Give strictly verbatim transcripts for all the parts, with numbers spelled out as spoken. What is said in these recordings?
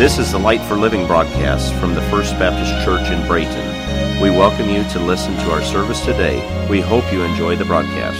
This is the Light for Living broadcast from the First Baptist Church in Brayton. We welcome you to listen to our service today. We hope you enjoy the broadcast.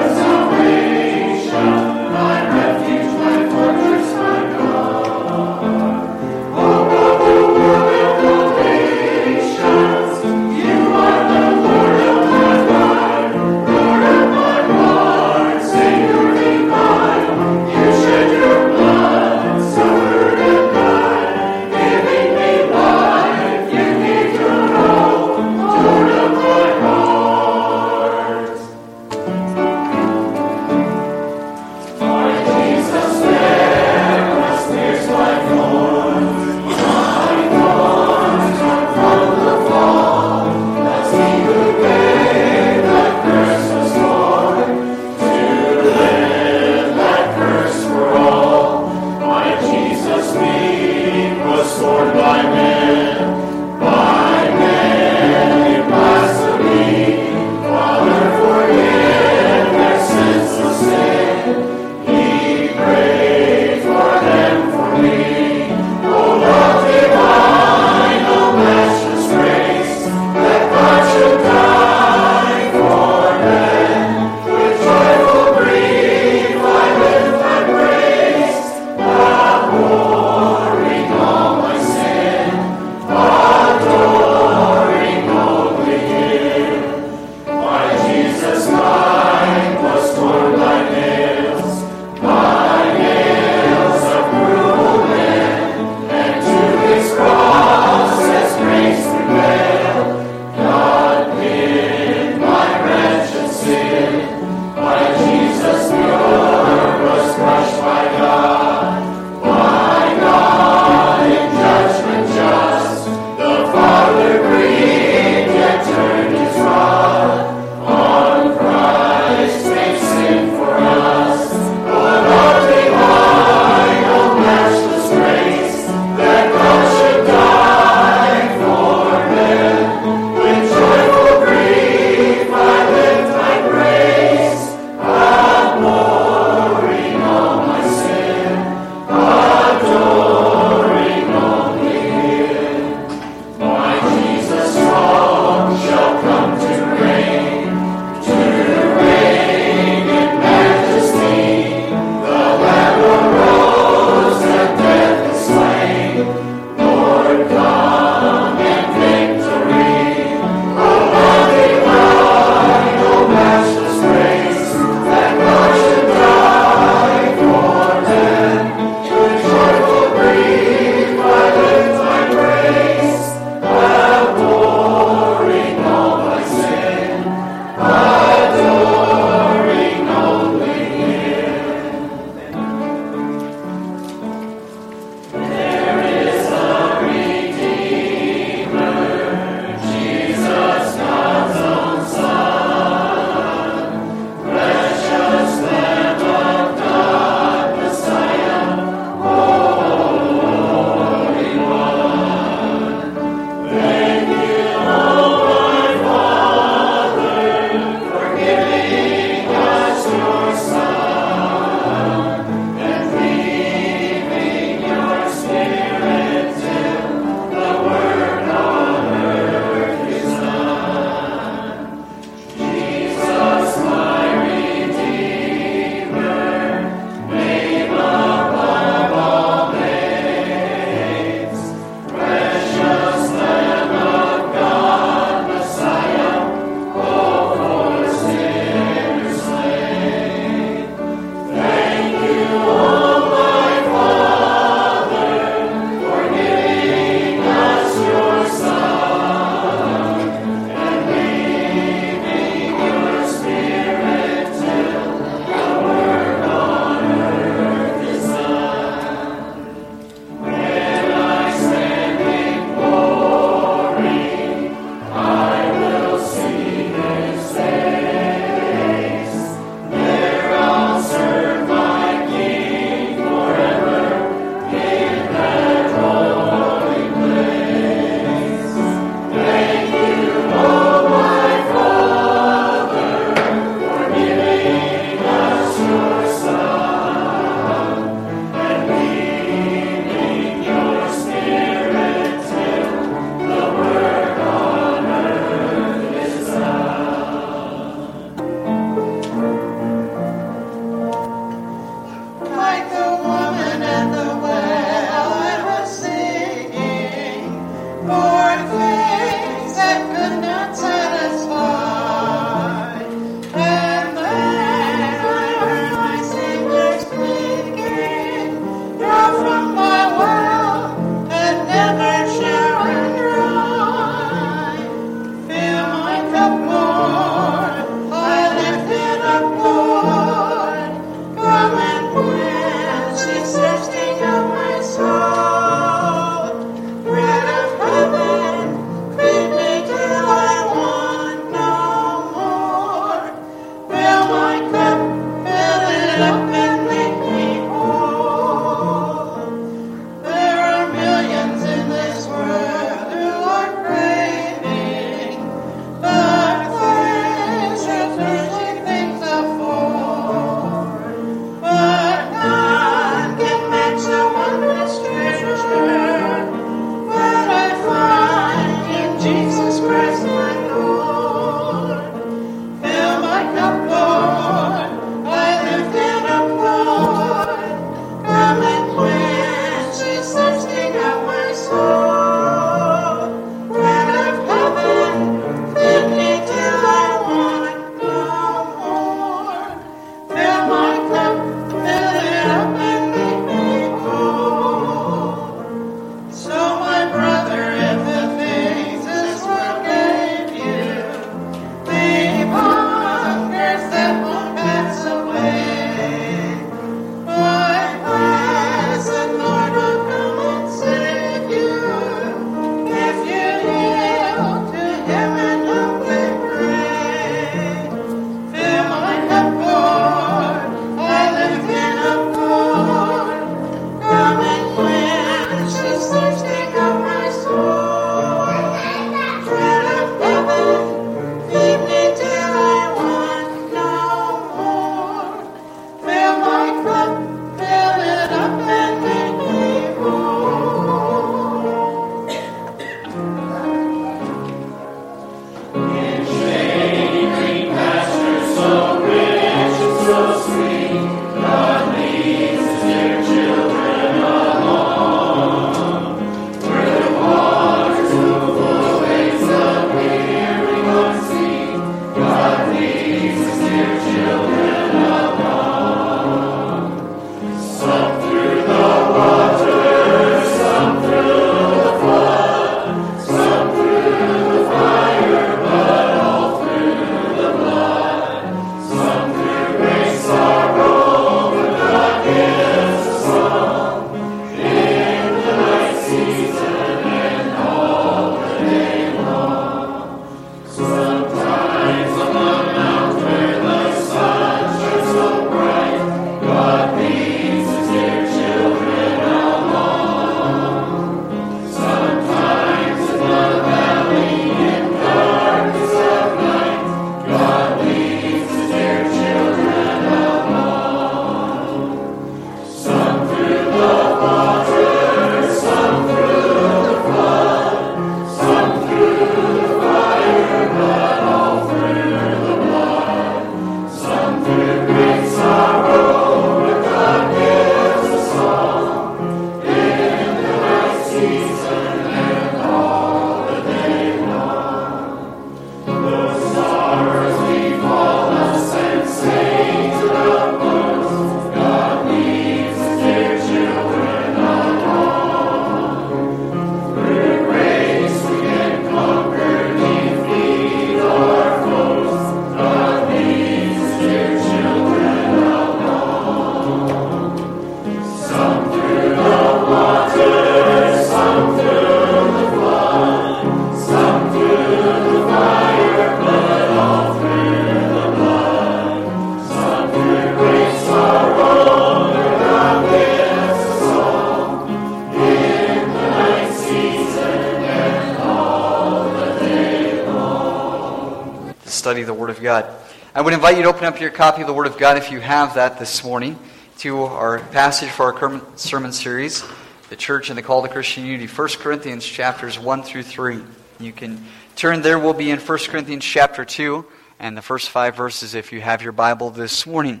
study the Word of God. I would invite you to open up your copy of the Word of God, if you have that this morning, to our passage for our sermon series, The Church and the Call to Christian Unity, First Corinthians chapters one through three. You can turn there. We'll be in First Corinthians chapter two and the first five verses if you have your Bible this morning.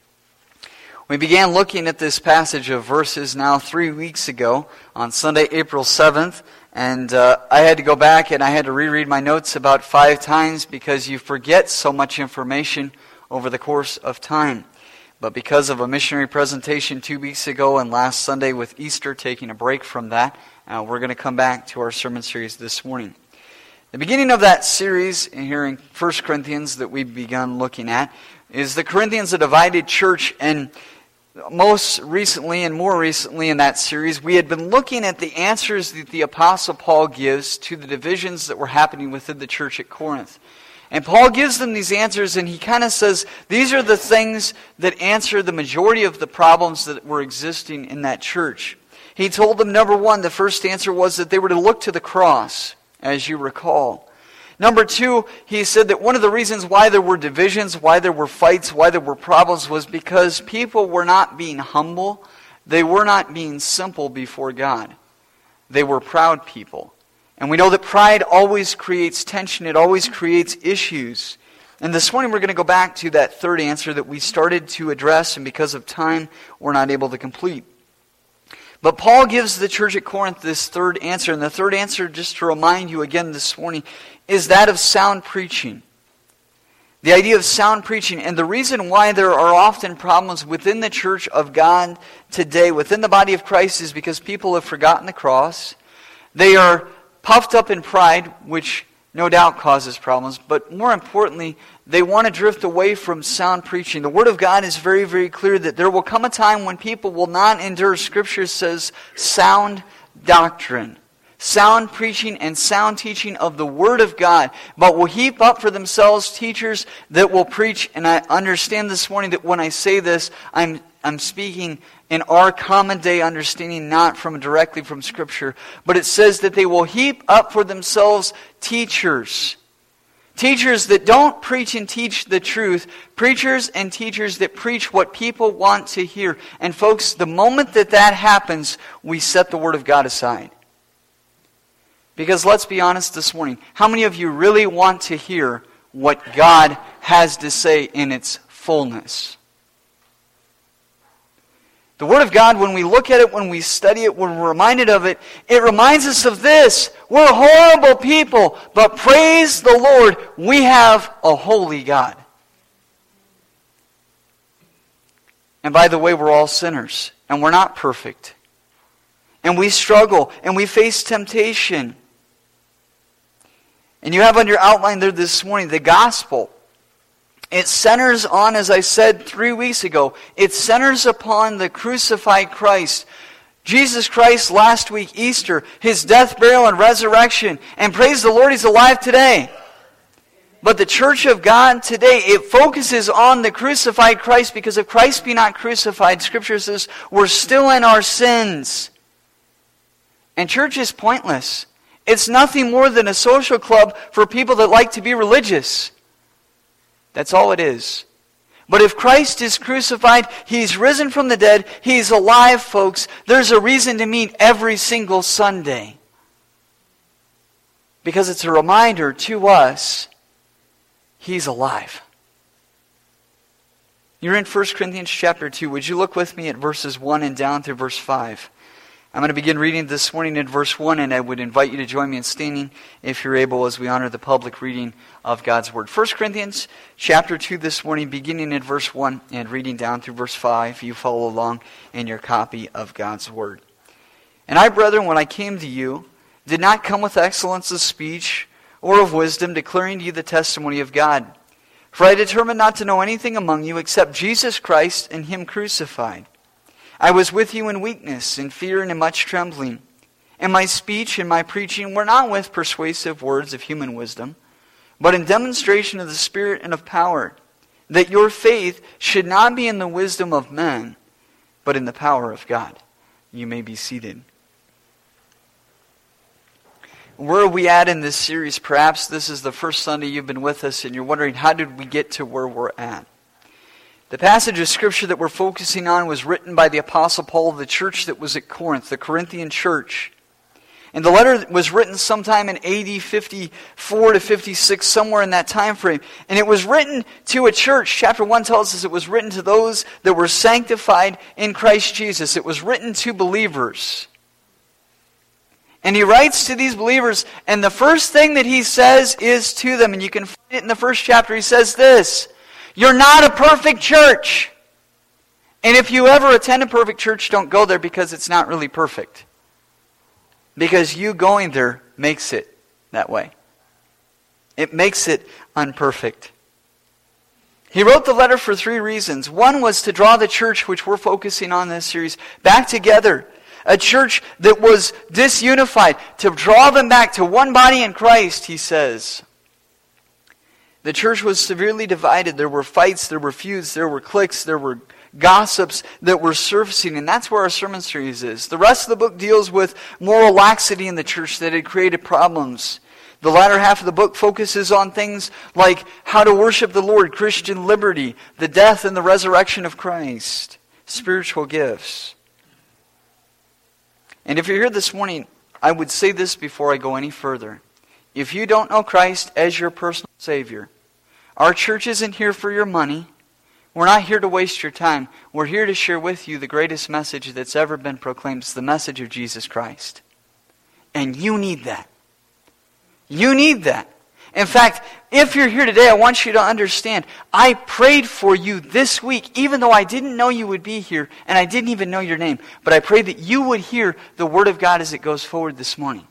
We began looking at this passage of verses now three weeks ago on Sunday, April seventh, And uh, I had to go back and I had to reread my notes about five times because you forget so much information over the course of time. But because of a missionary presentation two weeks ago and last Sunday with Easter taking a break from that, uh, we're going to come back to our sermon series this morning. The beginning of that series here in First Corinthians that we've begun looking at is the Corinthians, a divided church, and most recently and more recently in that series, we had been looking at the answers that the Apostle Paul gives to the divisions that were happening within the church at Corinth. And Paul gives them these answers, and he kind of says, these are the things that answer the majority of the problems that were existing in that church. He told them, number one, the first answer was that they were to look to the cross, as you recall. Number two, he said that one of the reasons why there were divisions, why there were fights, why there were problems was because people were not being humble. They were not being simple before God. They were proud people. And we know that pride always creates tension. It always creates issues. And this morning we're going to go back to that third answer that we started to address, and because of time, we're not able to complete. But Paul gives the church at Corinth this third answer. And the third answer, just to remind you again this morning, is that of sound preaching. The idea of sound preaching. And the reason why there are often problems within the church of God today, within the body of Christ, is because people have forgotten the cross. They are puffed up in pride, which no doubt causes problems. But more importantly, they want to drift away from sound preaching. The Word of God is very, very clear that there will come a time when people will not endure, Scripture says, sound doctrine. Sound preaching and sound teaching of the Word of God, but will heap up for themselves teachers that will preach. And I understand this morning that when I say this, I'm I'm speaking in our common day understanding, not from directly from Scripture. But it says that they will heap up for themselves teachers. Teachers that don't preach and teach the truth. Preachers and teachers that preach what people want to hear. And folks, the moment that that happens, we set the Word of God aside. Because let's be honest this morning, how many of you really want to hear what God has to say in its fullness? The Word of God, when we look at it, when we study it, when we're reminded of it, it reminds us of this. We're horrible people, but praise the Lord, we have a holy God. And by the way, we're all sinners, and we're not perfect. And we struggle, and we face temptation. And you have on your outline there this morning the gospel. It centers on, as I said three weeks ago, it centers upon the crucified Christ. Jesus Christ last week, Easter, His death, burial, and resurrection. And praise the Lord, He's alive today. But the church of God today, it focuses on the crucified Christ, because if Christ be not crucified, Scripture says, we're still in our sins. And church is pointless. It's nothing more than a social club for people that like to be religious. That's all it is. But if Christ is crucified, He's risen from the dead, He's alive, folks, there's a reason to meet every single Sunday. Because it's a reminder to us, He's alive. You're in First Corinthians chapter two. Would you look with me at verses one and down through verse five? I'm going to begin reading this morning in verse one, and I would invite you to join me in standing, if you're able, as we honor the public reading of God's Word. First Corinthians chapter two this morning, beginning at verse one and reading down through verse five. You follow along in your copy of God's Word. And I, brethren, when I came to you, did not come with excellence of speech or of wisdom, declaring to you the testimony of God. For I determined not to know anything among you except Jesus Christ and Him crucified. I was with you in weakness, in fear, and in much trembling. And my speech and my preaching were not with persuasive words of human wisdom, but in demonstration of the Spirit and of power, that your faith should not be in the wisdom of men, but in the power of God. You may be seated. Where are we at in this series? Perhaps this is the first Sunday you've been with us, and you're wondering, how did we get to where we're at? The passage of Scripture that we're focusing on was written by the Apostle Paul of the church that was at Corinth, the Corinthian church. And the letter was written sometime in A D fifty-four to fifty-six, somewhere in that time frame. And it was written to a church. Chapter one tells us it was written to those that were sanctified in Christ Jesus. It was written to believers. And he writes to these believers, and the first thing that he says is to them, and you can find it in the first chapter, he says this: you're not a perfect church. And if you ever attend a perfect church, don't go there because it's not really perfect. Because you going there makes it that way. It makes it unperfect. He wrote the letter for three reasons. One was to draw the church, which we're focusing on in this series, back together. A church that was disunified. To draw them back to one body in Christ, he says. The church was severely divided. There were fights, there were feuds, there were cliques, there were gossips that were surfacing, and that's where our sermon series is. The rest of the book deals with moral laxity in the church that had created problems. The latter half of the book focuses on things like how to worship the Lord, Christian liberty, the death and the resurrection of Christ, spiritual gifts. And if you're here this morning, I would say this before I go any further. If you don't know Christ as your personal Savior, our church isn't here for your money. We're not here to waste your time. We're here to share with you the greatest message that's ever been proclaimed. It's the message of Jesus Christ. And you need that. You need that. In fact, if you're here today, I want you to understand, I prayed for you this week, even though I didn't know you would be here, and I didn't even know your name. But I prayed that you would hear the Word of God as it goes forward this morning.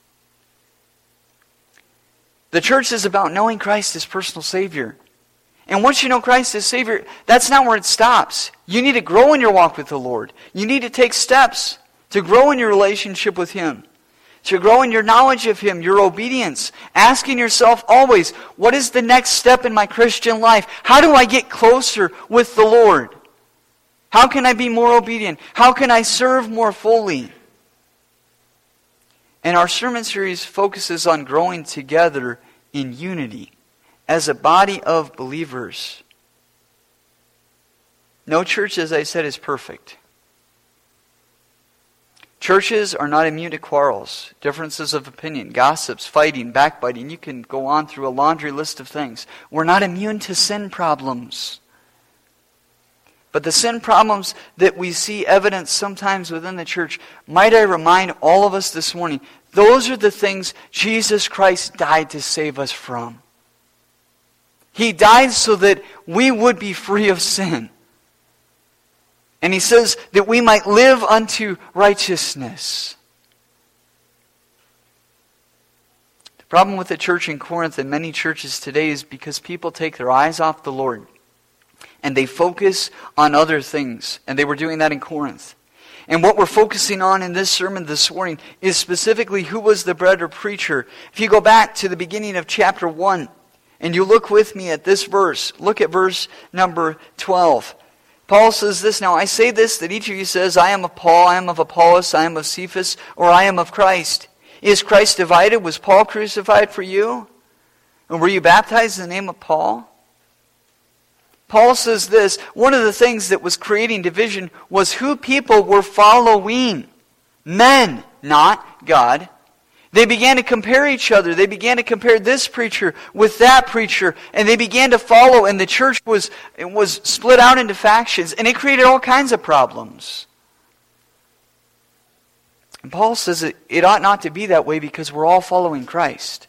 The church is about knowing Christ as personal Savior. And once you know Christ as Savior, that's not where it stops. You need to grow in your walk with the Lord. You need to take steps to grow in your relationship with Him. To grow in your knowledge of Him, your obedience. Asking yourself always, what is the next step in my Christian life? How do I get closer with the Lord? How can I be more obedient? How can I serve more fully? And our sermon series focuses on growing together in unity as a body of believers. No church, as I said, is perfect. Churches are not immune to quarrels, differences of opinion, gossips, fighting, backbiting. You can go on through a laundry list of things. We're not immune to sin problems. But the sin problems that we see evidence sometimes within the church, might I remind all of us this morning, those are the things Jesus Christ died to save us from. He died so that we would be free of sin. And He says that we might live unto righteousness. The problem with the church in Corinth and many churches today is because people take their eyes off the Lord and they focus on other things. And they were doing that in Corinth. And what we're focusing on in this sermon this morning is specifically who was the better preacher. If you go back to the beginning of chapter one and you look with me at this verse, look at verse number twelve. Paul says this, now I say this, that each of you says, I am of Paul, I am of Apollos, I am of Cephas, or I am of Christ. Is Christ divided? Was Paul crucified for you? And were you baptized in the name of Paul? Paul says this, one of the things that was creating division was who people were following. Men, not God. They began to compare each other. They began to compare this preacher with that preacher. And they began to follow. And the church was, it was split out into factions. And it created all kinds of problems. And Paul says it, it ought not to be that way because we're all following Christ.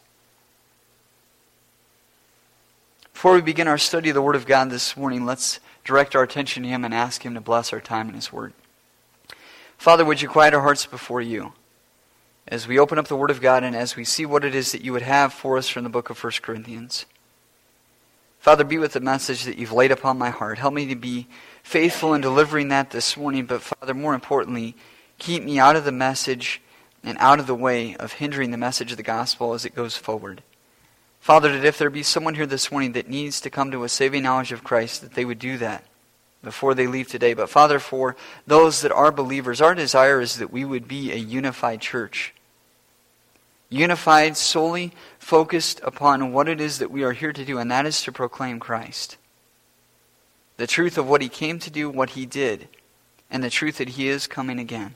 Before we begin our study of the Word of God this morning, let's direct our attention to Him and ask Him to bless our time in His Word. Father, would you quiet our hearts before you as we open up the Word of God and as we see what it is that you would have for us from the book of First Corinthians. Father, be with the message that you've laid upon my heart. Help me to be faithful in delivering that this morning, but Father, more importantly, keep me out of the message and out of the way of hindering the message of the gospel as it goes forward. Father, that if there be someone here this morning that needs to come to a saving knowledge of Christ, that they would do that before they leave today. But Father, for those that are believers, our desire is that we would be a unified church. Unified, solely focused upon what it is that we are here to do, and that is to proclaim Christ. The truth of what He came to do, what He did, and the truth that He is coming again.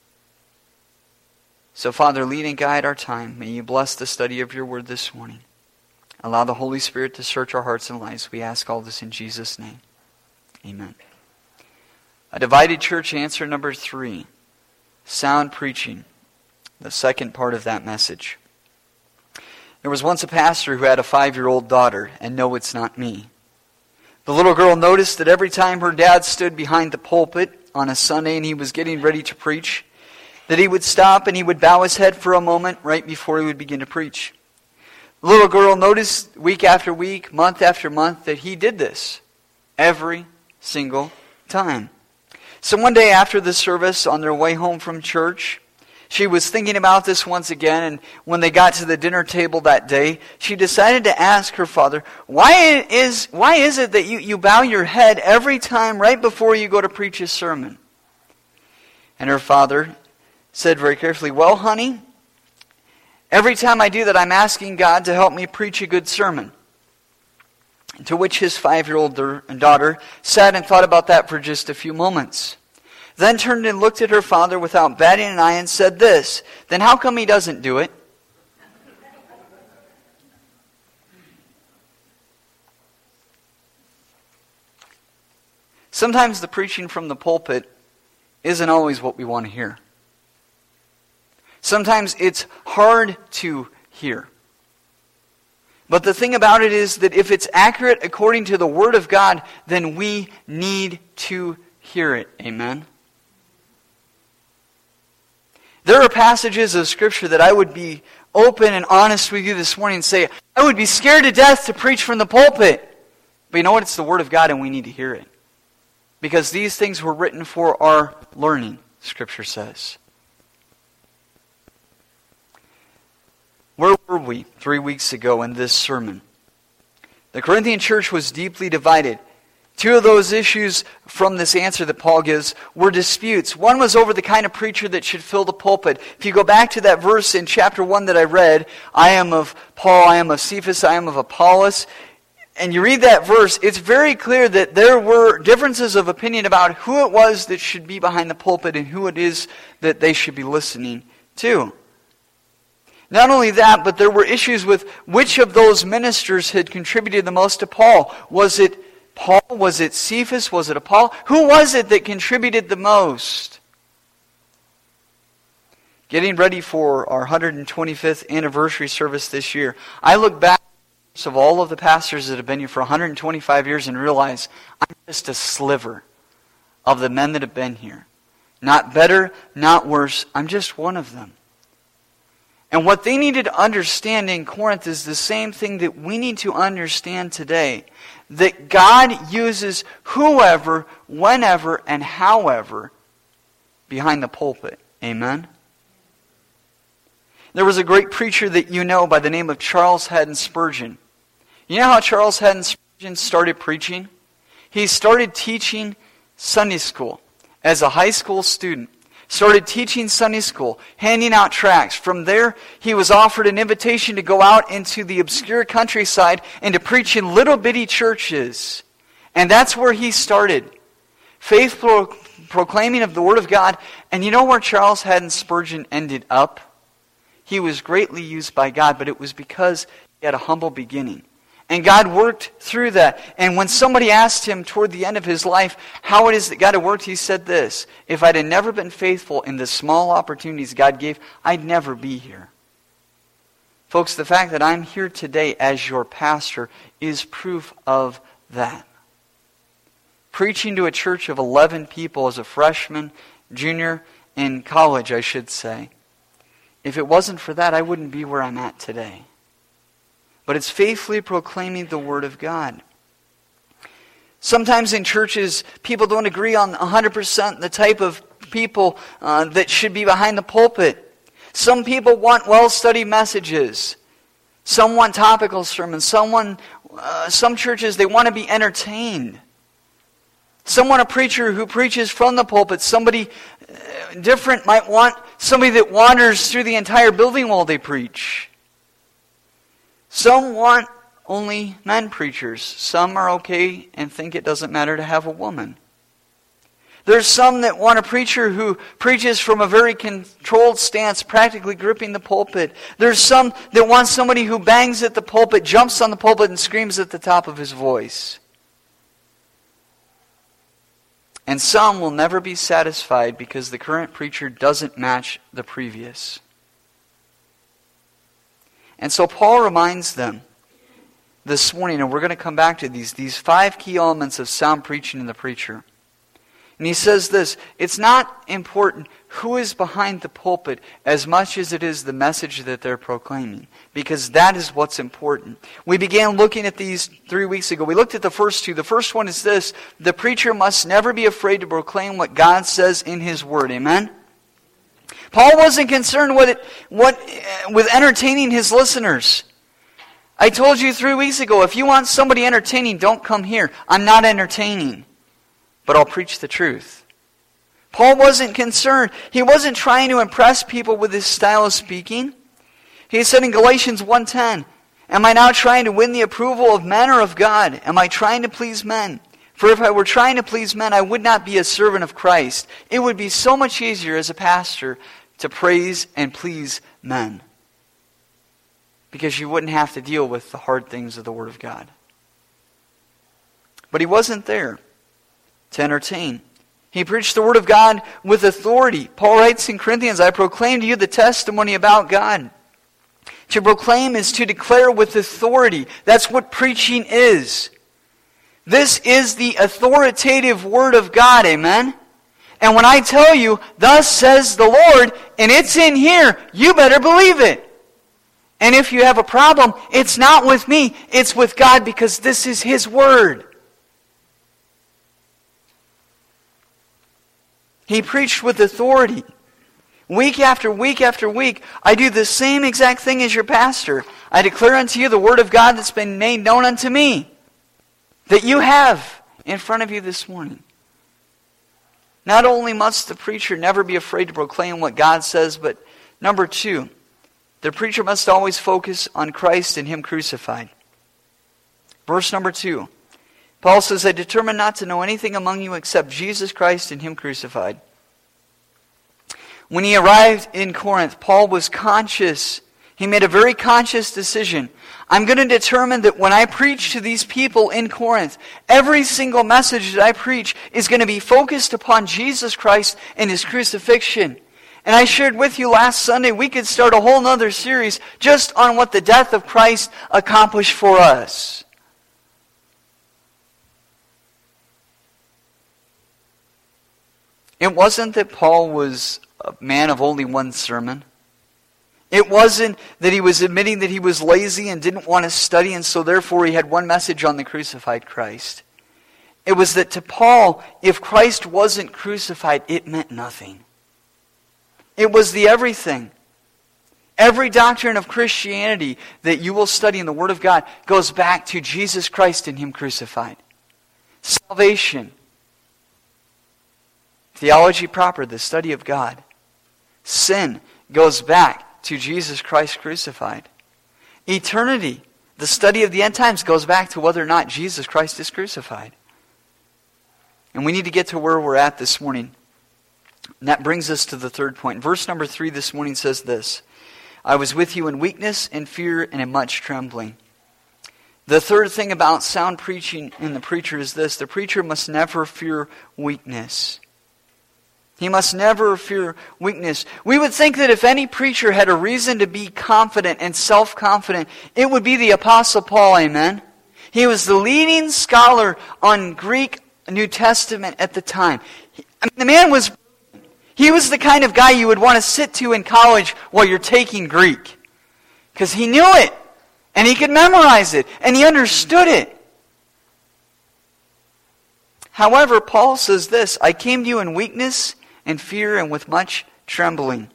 So Father, lead and guide our time. May you bless the study of your word this morning. Allow the Holy Spirit to search our hearts and lives. We ask all this in Jesus' name. Amen. A divided church, answer number three. Sound preaching. the second part of that message. There was once a pastor who had a five-year-old daughter, and no, it's not me. The little girl noticed that every time her dad stood behind the pulpit on a Sunday and he was getting ready to preach, that he would stop and he would bow his head for a moment right before he would begin to preach. The little girl noticed week after week, month after month, that he did this every single time. So one day after the service, on their way home from church, she was thinking about this once again, and when they got to the dinner table that day, she decided to ask her father, why is, why is it that you, you bow your head every time right before you go to preach a sermon? And her father said very carefully, well, honey, every time I do that, I'm asking God to help me preach a good sermon. To which his five-year-old daughter sat and thought about that for just a few moments. Then turned and looked at her father without batting an eye and said this, then how come he doesn't do it? Sometimes the preaching from the pulpit isn't always what we want to hear. Sometimes it's hard to hear. But the thing about it is that if it's accurate according to the Word of God, then we need to hear it. Amen? There are passages of Scripture that I would be open and honest with you this morning and say, I would be scared to death to preach from the pulpit. But you know what? It's the Word of God and we need to hear it. Because these things were written for our learning, Scripture says. Where were we three weeks ago in this sermon? The Corinthian church was deeply divided. Two of those issues from this answer that Paul gives were disputes. One was over the kind of preacher that should fill the pulpit. If you go back to that verse in chapter one that I read, I am of Paul, I am of Cephas, I am of Apollos, and you read that verse, it's very clear that there were differences of opinion about who it was that should be behind the pulpit and who it is that they should be listening to. Not only that, but there were issues with which of those ministers had contributed the most to Paul. Was it Paul? Was it Cephas? Was it Apollos? Who was it that contributed the most? Getting ready for our one hundred twenty-fifth anniversary service this year, I look back of all of the pastors that have been here for one hundred twenty-five years and realize I'm just a sliver of the men that have been here. Not better, not worse. I'm just one of them. And what they needed to understand in Corinth is the same thing that we need to understand today. That God uses whoever, whenever, and however behind the pulpit. Amen? There was a great preacher that you know by the name of Charles Haddon Spurgeon. You know how Charles Haddon Spurgeon started preaching? He started teaching Sunday school as a high school student. Started teaching Sunday school, handing out tracts. From there, he was offered an invitation to go out into the obscure countryside and to preach in little bitty churches. And that's where he started. Faith pro- proclaiming of the Word of God. And you know where Charles Haddon Spurgeon ended up? He was greatly used by God, but it was because he had a humble beginning. And God worked through that. And when somebody asked him toward the end of his life how it is that God had worked, he said this, if I'd have never been faithful in the small opportunities God gave, I'd never be here. Folks, the fact that I'm here today as your pastor is proof of that. Preaching to a church of eleven people as a freshman, junior, in college, I should say. If it wasn't for that, I wouldn't be where I'm at today. But it's faithfully proclaiming the Word of God. Sometimes in churches, people don't agree on one hundred percent the type of people uh, that should be behind the pulpit. Some people want well-studied messages. Some want topical sermons. Some, want, uh, some churches, they want to be entertained. Some want a preacher who preaches from the pulpit. Somebody uh, different might want somebody that wanders through the entire building while they preach. Some want only men preachers. Some are okay and think it doesn't matter to have a woman. There's some that want a preacher who preaches from a very controlled stance, practically gripping the pulpit. There's some that want somebody who bangs at the pulpit, jumps on the pulpit, and screams at the top of his voice. And some will never be satisfied because the current preacher doesn't match the previous. And so Paul reminds them this morning, and we're going to come back to these, these five key elements of sound preaching in the preacher. And he says this, it's not important who is behind the pulpit as much as it is the message that they're proclaiming, because that is what's important. We began looking at these three weeks ago. We looked at the first two. The first one is this, the preacher must never be afraid to proclaim what God says in His Word. Amen? Paul wasn't concerned with, it, what, with entertaining his listeners. I told you three weeks ago, if you want somebody entertaining, don't come here. I'm not entertaining, but I'll preach the truth. Paul wasn't concerned. He wasn't trying to impress people with his style of speaking. He said in Galatians one ten, am I now trying to win the approval of men or of God? Am I trying to please men? For if I were trying to please men, I would not be a servant of Christ. It would be so much easier as a pastor to praise and please men, because you wouldn't have to deal with the hard things of the Word of God. But he wasn't there to entertain. He preached the Word of God with authority. Paul writes in Corinthians, I proclaim to you the testimony about God. To proclaim is to declare with authority. That's what preaching is. This is the authoritative Word of God, amen? And when I tell you, thus says the Lord, and it's in here, you better believe it. And if you have a problem, it's not with me, it's with God, because this is His Word. He preached with authority. Week after week after week, I do the same exact thing as your pastor. I declare unto you the Word of God that's been made known unto me, that you have in front of you this morning. Not only must the preacher never be afraid to proclaim what God says, but number two, the preacher must always focus on Christ and Him crucified. Verse number two. Paul says, I determined not to know anything among you except Jesus Christ and Him crucified. When he arrived in Corinth, Paul was conscious. He made a very conscious decision. I'm going to determine that when I preach to these people in Corinth, every single message that I preach is going to be focused upon Jesus Christ and His crucifixion. And I shared with you last Sunday, we could start a whole other series just on what the death of Christ accomplished for us. It wasn't that Paul was a man of only one sermon. It wasn't that he was admitting that he was lazy and didn't want to study, and so therefore he had one message on the crucified Christ. It was that to Paul, if Christ wasn't crucified, it meant nothing. It was the everything. Every doctrine of Christianity that you will study in the Word of God goes back to Jesus Christ and Him crucified. Salvation. Theology proper, the study of God. Sin goes back to Jesus Christ crucified. Eternity, the study of the end times, goes back to whether or not Jesus Christ is crucified. And we need to get to where we're at this morning. And that brings us to the third point. Verse number three this morning says this, I was with you in weakness, in fear, and in much trembling. The third thing about sound preaching in the preacher is this, the preacher must never fear weakness. He must never fear weakness. We would think that if any preacher had a reason to be confident and self-confident, it would be the Apostle Paul, amen? He was the leading scholar on Greek New Testament at the time. I mean, the man was, he was the kind of guy you would want to sit to in college while you're taking Greek. Because he knew it, and he could memorize it, and he understood it. However, Paul says this, I came to you in weakness and fear and with much trembling.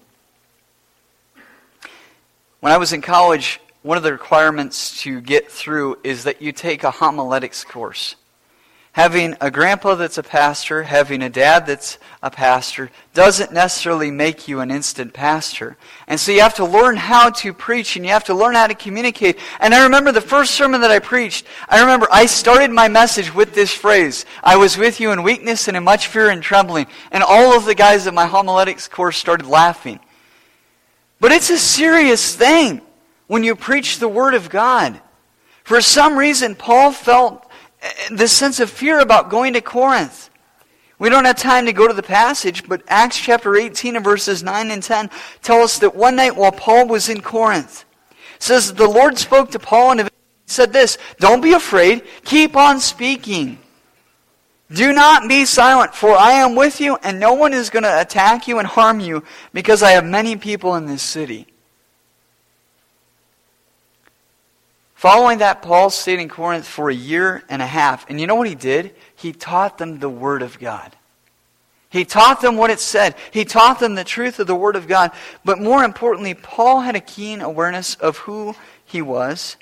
When I was in college, one of the requirements to get through is that you take a homiletics course. Having a grandpa that's a pastor, having a dad that's a pastor, doesn't necessarily make you an instant pastor. And so you have to learn how to preach, and you have to learn how to communicate. And I remember the first sermon that I preached, I remember I started my message with this phrase, I was with you in weakness and in much fear and trembling. And all of the guys at my homiletics course started laughing. But it's a serious thing when you preach the Word of God. For some reason, Paul felt this sense of fear about going to Corinth. We don't have time to go to the passage, but Acts chapter eighteen and verses nine and ten tell us that one night while Paul was in Corinth, It says the Lord spoke to Paul and said this, "Don't be afraid, keep on speaking. Do not be silent, for I am with you, and no one is going to attack you and harm you, because I have many people in this city." Following that, Paul stayed in Corinth for a year and a half. And you know what he did? He taught them the Word of God. He taught them what it said. He taught them the truth of the Word of God. But more importantly, Paul had a keen awareness of who he was.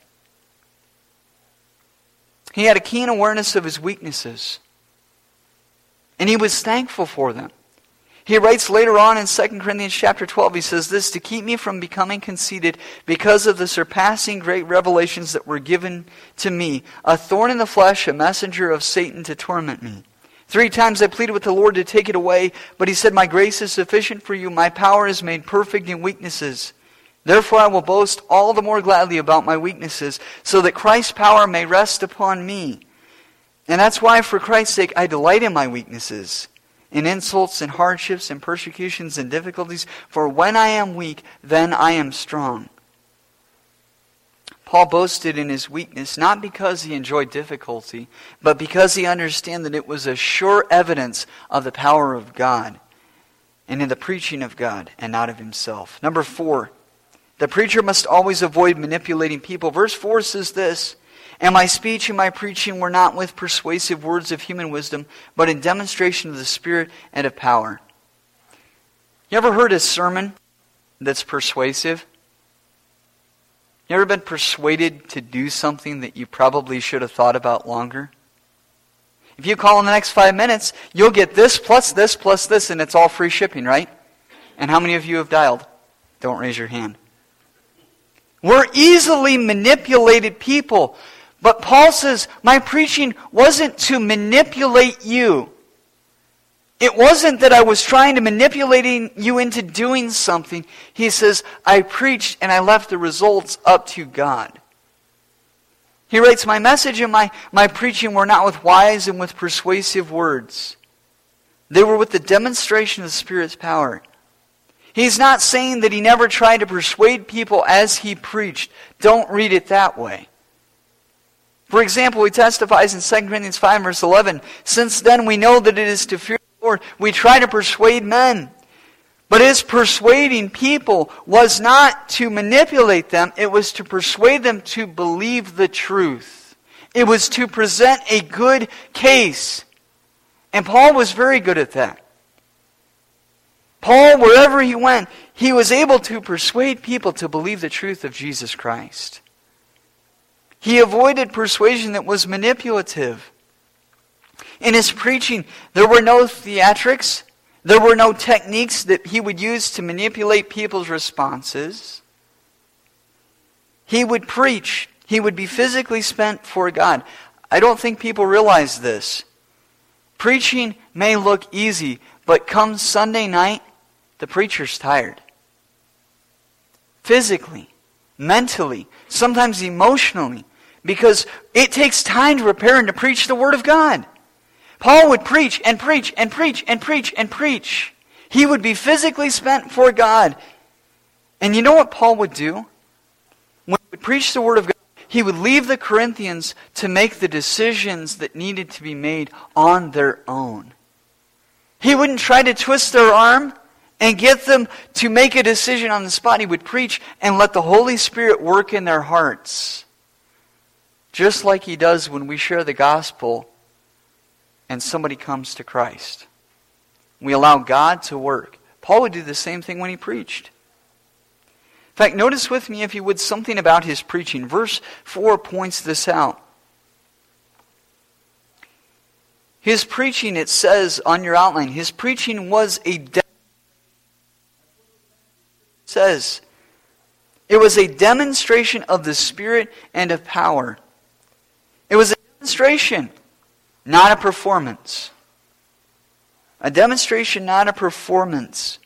He had a keen awareness of his weaknesses. And he was thankful for them. He writes later on in Second Corinthians chapter twelve, he says this, "To keep me from becoming conceited because of the surpassing great revelations that were given to me, a thorn in the flesh, a messenger of Satan to torment me. Three times I pleaded with the Lord to take it away, but he said, 'My grace is sufficient for you. My power is made perfect in weaknesses. Therefore I will boast all the more gladly about my weaknesses, so that Christ's power may rest upon me. And that's why, for Christ's sake, I delight in my weaknesses, in insults and hardships and persecutions and difficulties. For when I am weak, then I am strong.'" Paul boasted in his weakness, not because he enjoyed difficulty, but because he understood that it was a sure evidence of the power of God and in the preaching of God and not of himself. Number four, the preacher must always avoid manipulating people. Verse four says this, "And my speech and my preaching were not with persuasive words of human wisdom, but in demonstration of the Spirit and of power." You ever heard a sermon that's persuasive? You ever been persuaded to do something that you probably should have thought about longer? If you call in the next five minutes, you'll get this plus this plus this, and it's all free shipping, right? And how many of you have dialed? Don't raise your hand. We're easily manipulated people. But Paul says, my preaching wasn't to manipulate you. It wasn't that I was trying to manipulate you into doing something. He says, I preached and I left the results up to God. He writes, "My message and my, my preaching were not with wise and with persuasive words. They were with the demonstration of the Spirit's power." He's not saying that he never tried to persuade people as he preached. Don't read it that way. For example, he testifies in Second Corinthians five, verse eleven, "Since then we know that it is to fear the Lord. We try to persuade men." But his persuading people was not to manipulate them. It was to persuade them to believe the truth. It was to present a good case. And Paul was very good at that. Paul, wherever he went, he was able to persuade people to believe the truth of Jesus Christ. He avoided persuasion that was manipulative. In his preaching, there were no theatrics. There were no techniques that he would use to manipulate people's responses. He would preach. He would be physically spent for God. I don't think people realize this. Preaching may look easy, but come Sunday night, the preacher's tired. Physically, mentally, sometimes emotionally, because it takes time to prepare and to preach the Word of God. Paul would preach and preach and preach and preach and preach. He would be physically spent for God. And you know what Paul would do? When he would preach the Word of God, he would leave the Corinthians to make the decisions that needed to be made on their own. He wouldn't try to twist their arm and get them to make a decision on the spot. He would preach and let the Holy Spirit work in their hearts. Just like he does when we share the gospel and somebody comes to Christ. We allow God to work. Paul would do the same thing when he preached. In fact, notice with me, if you would, something about his preaching. Verse four points this out. His preaching, it says on your outline, his preaching was a de- says it was a demonstration of the Spirit and of power. It was a demonstration, not a performance. A demonstration, not a performance.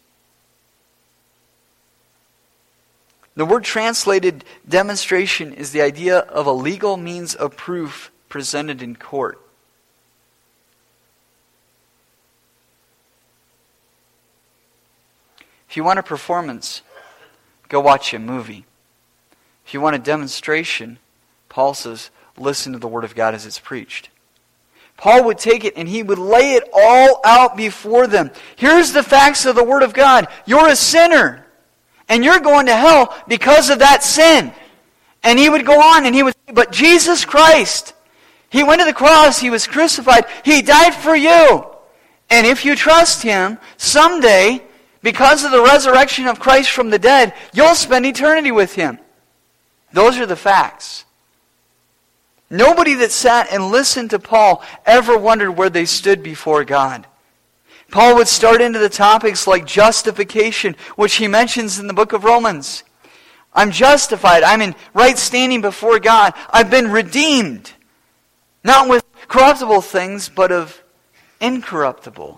The word translated demonstration is the idea of a legal means of proof presented in court. If you want a performance, go watch a movie. If you want a demonstration, Paul says, listen to the Word of God as it's preached. Paul would take it and he would lay it all out before them. Here's the facts of the Word of God. You're a sinner. And you're going to hell because of that sin. And he would go on and he would say, but Jesus Christ, He went to the cross, He was crucified, He died for you. And if you trust Him, someday, because of the resurrection of Christ from the dead, you'll spend eternity with Him. Those are the facts. Nobody that sat and listened to Paul ever wondered where they stood before God. Paul would start into the topics like justification, which he mentions in the book of Romans. I'm justified. I'm in right standing before God. I've been redeemed. Not with corruptible things, but of incorruptible.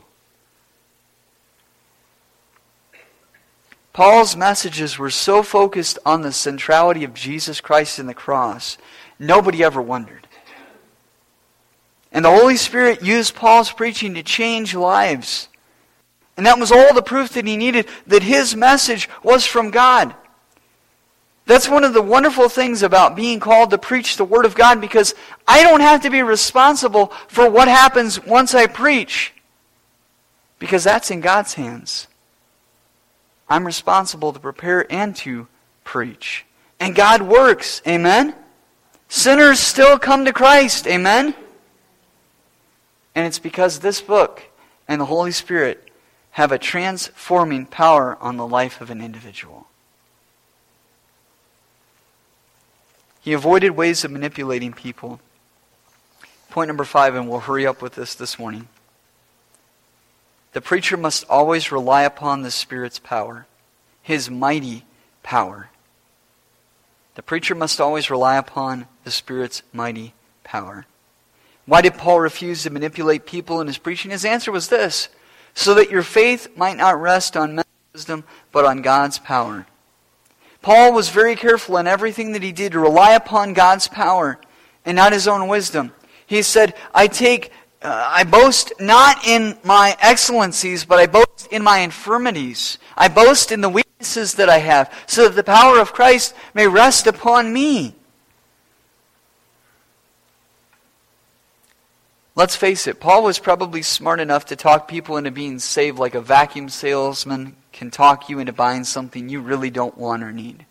Paul's messages were so focused on the centrality of Jesus Christ and the cross, nobody ever wondered. And the Holy Spirit used Paul's preaching to change lives. And that was all the proof that he needed, that his message was from God. That's one of the wonderful things about being called to preach the Word of God, because I don't have to be responsible for what happens once I preach, because that's in God's hands. I'm responsible to prepare and to preach. And God works. Amen? Sinners still come to Christ. Amen? And it's because this book and the Holy Spirit have a transforming power on the life of an individual. He avoided ways of manipulating people. Point number five, and we'll hurry up with this this morning. The preacher must always rely upon the Spirit's power, His mighty power. The preacher must always rely upon the Spirit's mighty power. Why did Paul refuse to manipulate people in his preaching? His answer was this: so that your faith might not rest on men's wisdom, but on God's power. Paul was very careful in everything that he did to rely upon God's power and not his own wisdom. He said, I take Uh, I boast not in my excellencies, but I boast in my infirmities. I boast in the weaknesses that I have, so that the power of Christ may rest upon me. Let's face it, Paul was probably smart enough to talk people into being saved like a vacuum salesman can talk you into buying something you really don't want or need.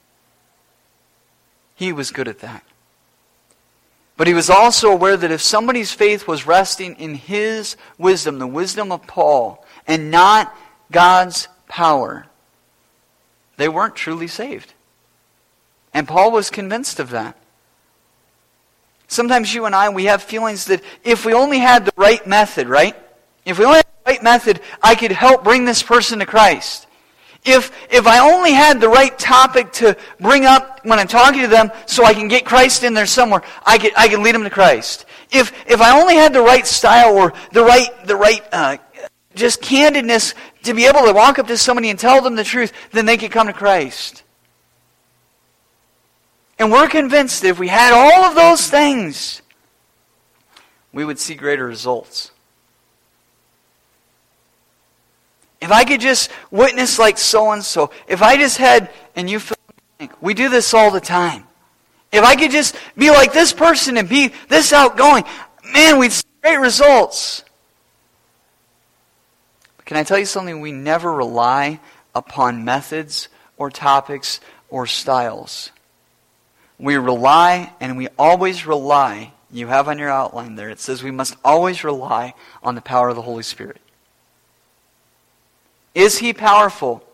He was good at that. But he was also aware that if somebody's faith was resting in his wisdom, the wisdom of Paul, and not God's power, they weren't truly saved. And Paul was convinced of that. Sometimes you and I, we have feelings that if we only had the right method, right? If we only had the right method, I could help bring this person to Christ. If if I only had the right topic to bring up when I'm talking to them so I can get Christ in there somewhere, I could I could lead them to Christ. If if I only had the right style or the right the right uh, just candidness to be able to walk up to somebody and tell them the truth, then they could come to Christ. And we're convinced that if we had all of those things, we would see greater results. If I could just witness like so-and-so, if I just had, and you fill in the blank, we do this all the time. If I could just be like this person and be this outgoing, man, we'd see great results. But can I tell you something? We never rely upon methods or topics or styles. We rely, and we always rely, you have on your outline there, it says we must always rely on the power of the Holy Spirit. Is He powerful?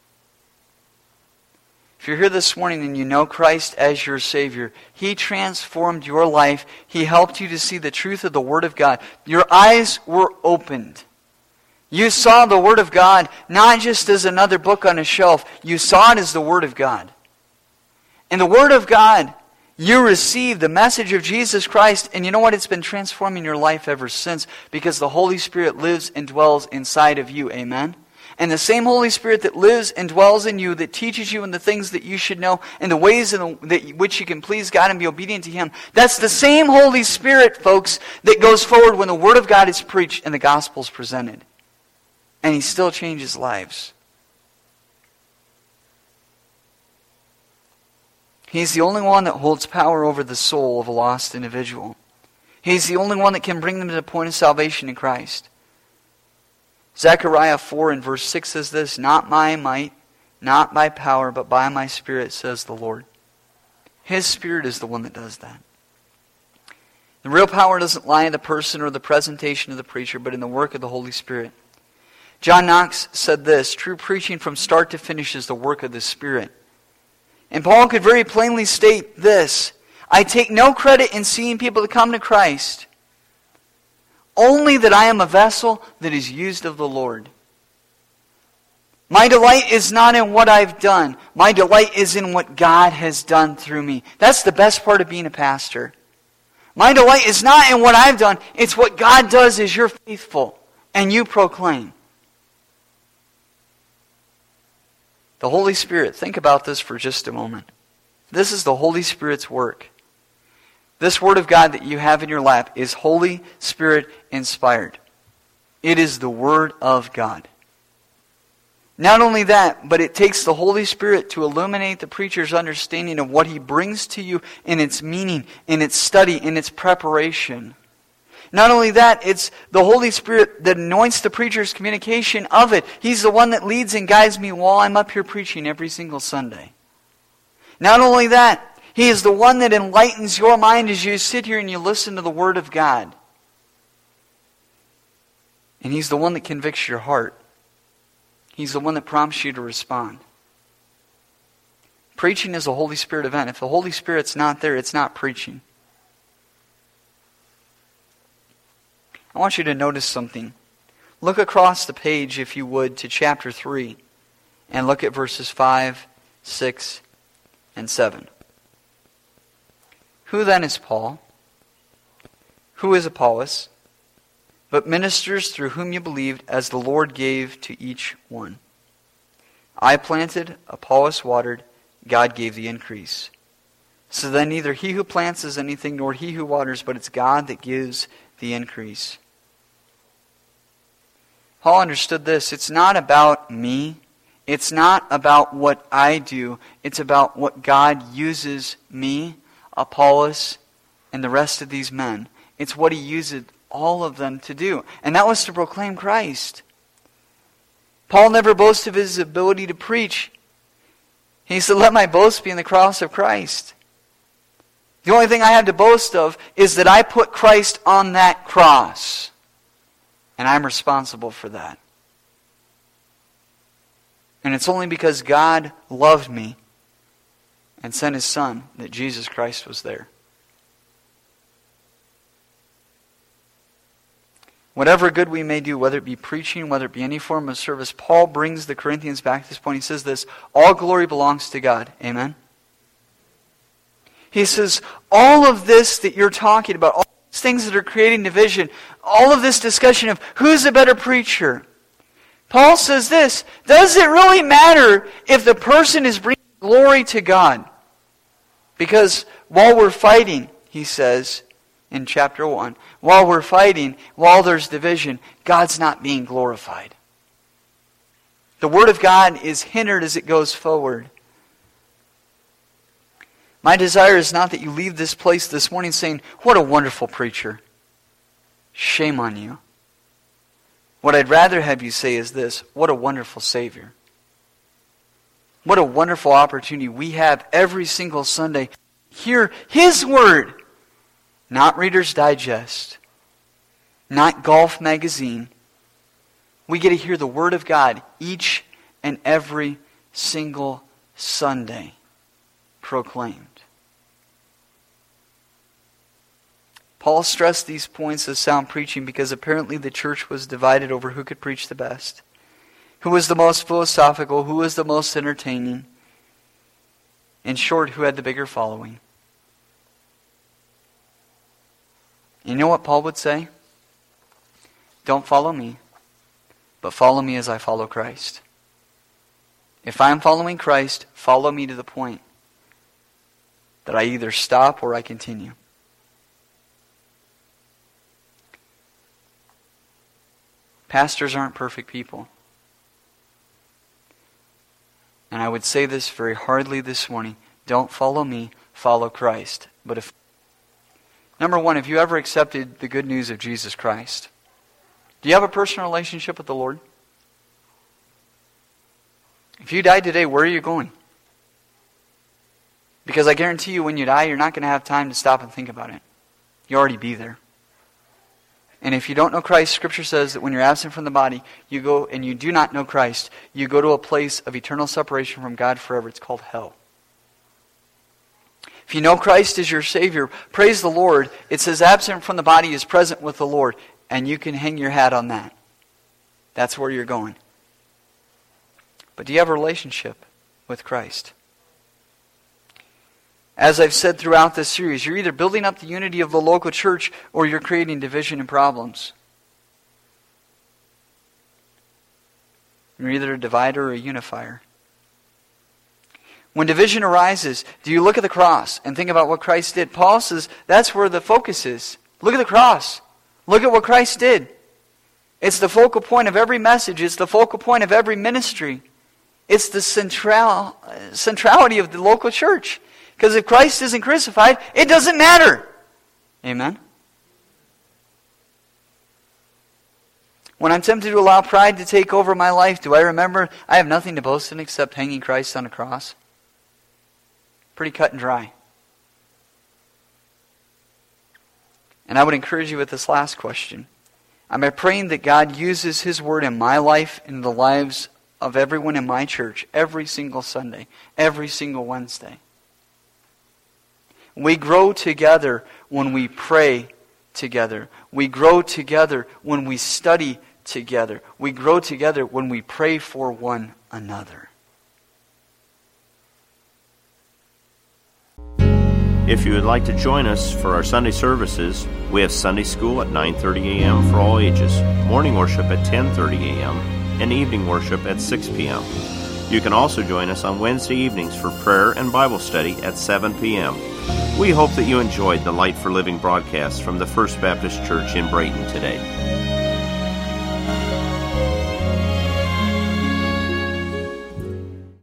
If you're here this morning and you know Christ as your Savior, He transformed your life. He helped you to see the truth of the Word of God. Your eyes were opened. You saw the Word of God not just as another book on a shelf. You saw it as the Word of God. And the Word of God, you received the message of Jesus Christ, and you know what? It's been transforming your life ever since, because the Holy Spirit lives and dwells inside of you. Amen? And the same Holy Spirit that lives and dwells in you, that teaches you in the things that you should know, and the ways in the, that, which you can please God and be obedient to Him, that's the same Holy Spirit, folks, that goes forward when the Word of God is preached and the gospel is presented. And He still changes lives. He's the only one that holds power over the soul of a lost individual. He's the only one that can bring them to the point of salvation in Christ. Zechariah four and verse six says this, "Not by might, not by power, but by my Spirit, says the Lord." His Spirit is the one that does that. The real power doesn't lie in the person or the presentation of the preacher, but in the work of the Holy Spirit. John Knox said this, "True preaching from start to finish is the work of the Spirit." And Paul could very plainly state this, "I take no credit in seeing people to come to Christ, only that I am a vessel that is used of the Lord. My delight is not in what I've done. My delight is in what God has done through me." That's the best part of being a pastor. My delight is not in what I've done. It's what God does as you're faithful and you proclaim. The Holy Spirit, think about this for just a moment. This is the Holy Spirit's work. This Word of God that you have in your lap is Holy Spirit inspired. It is the Word of God. Not only that, but it takes the Holy Spirit to illuminate the preacher's understanding of what he brings to you in its meaning, in its study, in its preparation. Not only that, it's the Holy Spirit that anoints the preacher's communication of it. He's the one that leads and guides me while I'm up here preaching every single Sunday. Not only that, He is the one that enlightens your mind as you sit here and you listen to the Word of God. And He's the one that convicts your heart. He's the one that prompts you to respond. Preaching is a Holy Spirit event. If the Holy Spirit's not there, it's not preaching. I want you to notice something. Look across the page, if you would, to chapter three. And look at verses five, six, and seven. Who then is Paul? Who is Apollos? But ministers through whom you believed, as the Lord gave to each one. I planted, Apollos watered, God gave the increase. So then neither he who plants is anything, nor he who waters, but it's God that gives the increase. Paul understood this. It's not about me. It's not about what I do. It's about what God uses me, Apollos, and the rest of these men. It's what He uses all of them to do. And that was to proclaim Christ. Paul never boasted of his ability to preach. He said, let my boast be in the cross of Christ. The only thing I have to boast of is that I put Christ on that cross. And I'm responsible for that. And it's only because God loved me and sent His Son that Jesus Christ was there. Whatever good we may do, whether it be preaching, whether it be any form of service, Paul brings the Corinthians back to this point. He says this, all glory belongs to God. Amen? He says, all of this that you're talking about, all these things that are creating division, all of this discussion of who's a better preacher, Paul says this, does it really matter if the person is bringing glory to God? Because while we're fighting, he says, in chapter one, while we're fighting, while there's division, God's not being glorified. The Word of God is hindered as it goes forward. My desire is not that you leave this place this morning saying, what a wonderful preacher. Shame on you. What I'd rather have you say is this, what a wonderful Savior. What a wonderful opportunity we have every single Sunday. Hear His Word. Not Reader's Digest. Not Golf Magazine. We get to hear the Word of God each and every single Sunday proclaimed. Paul stressed these points of sound preaching because apparently the church was divided over who could preach the best. Who was the most philosophical, who was the most entertaining. In short, who had the bigger following. You know what Paul would say? Don't follow me, but follow me as I follow Christ. If I'm following Christ, follow me to the point that I either stop or I continue. Pastors aren't perfect people. And I would say this very hardly this morning. Don't follow me, follow Christ. But if Number one, have you ever accepted the good news of Jesus Christ? Do you have a personal relationship with the Lord? If you died today, where are you going? Because I guarantee you when you die, you're not going to have time to stop and think about it. You'll already be there. And if you don't know Christ, Scripture says that when you're absent from the body, you go and you do not know Christ, you go to a place of eternal separation from God forever. It's called hell. If you know Christ as your Savior, praise the Lord. It says absent from the body is present with the Lord. And you can hang your hat on that. That's where you're going. But do you have a relationship with Christ? As I've said throughout this series, you're either building up the unity of the local church or you're creating division and problems. You're either a divider or a unifier. When division arises, do you look at the cross and think about what Christ did? Paul says that's where the focus is. Look at the cross. Look at what Christ did. It's the focal point of every message. It's the focal point of every ministry. It's the central, centrality of the local church. Because if Christ isn't crucified, it doesn't matter. Amen? When I'm tempted to allow pride to take over my life, do I remember I have nothing to boast in except hanging Christ on a cross? Pretty cut and dry. And I would encourage you with this last question. Am I praying that God uses His Word in my life and in the lives of everyone in my church every single Sunday, every single Wednesday? We grow together when we pray together. We grow together when we study together. We grow together when we pray for one another. If you would like to join us for our Sunday services, we have Sunday school at nine thirty a.m. for all ages, morning worship at ten thirty a.m., and evening worship at six p.m. You can also join us on Wednesday evenings for prayer and Bible study at seven p.m. We hope that you enjoyed the Light for Living broadcast from the First Baptist Church in Brayton today.